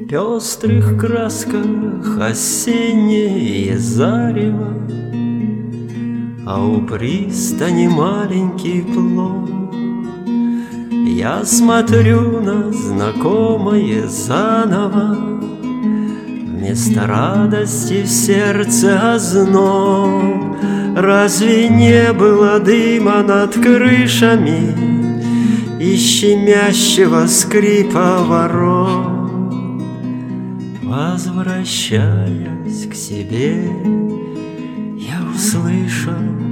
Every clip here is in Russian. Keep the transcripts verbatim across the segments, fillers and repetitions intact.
пестрых красках осеннее зарево, а у пристани маленький плот. Я смотрю на знакомое заново, вместо радости в сердце озноб. Разве не было дыма над крышами и щемящего скрипа ворот? Возвращаясь к себе, я услышал,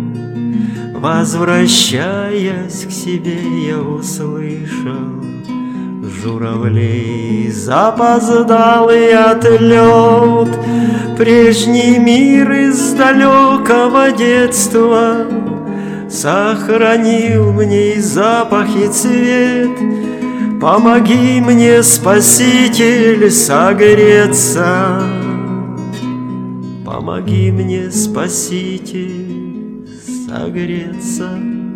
возвращаясь к себе, я услышал журавлей запоздалый отлет. Прежний мир из далекого детства сохранил мне и запах, и цвет. Помоги мне, Спаситель, согреться. Помоги мне, Спаситель, согреться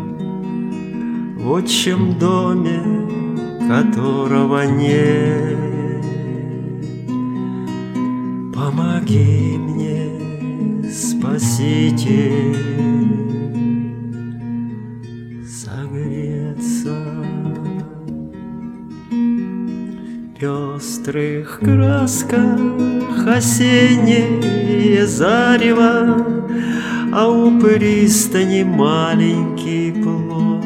в отчим доме, которого нет. Помоги мне, Спаситель, согреться. В пестрых красках осеннее зарево, а у пристани маленький плот.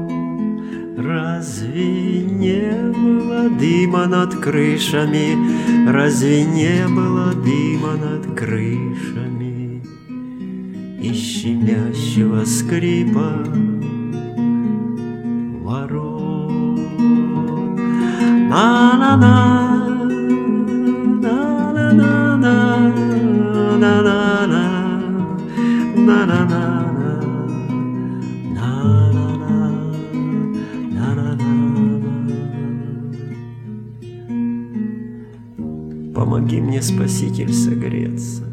Разве не было дыма над крышами? Разве не было дыма над крышами и щемящего скрипа ворот? На-на-на, на-на-на-на, на-на-на, на-на-на. Помоги мне, Спаситель, согреться.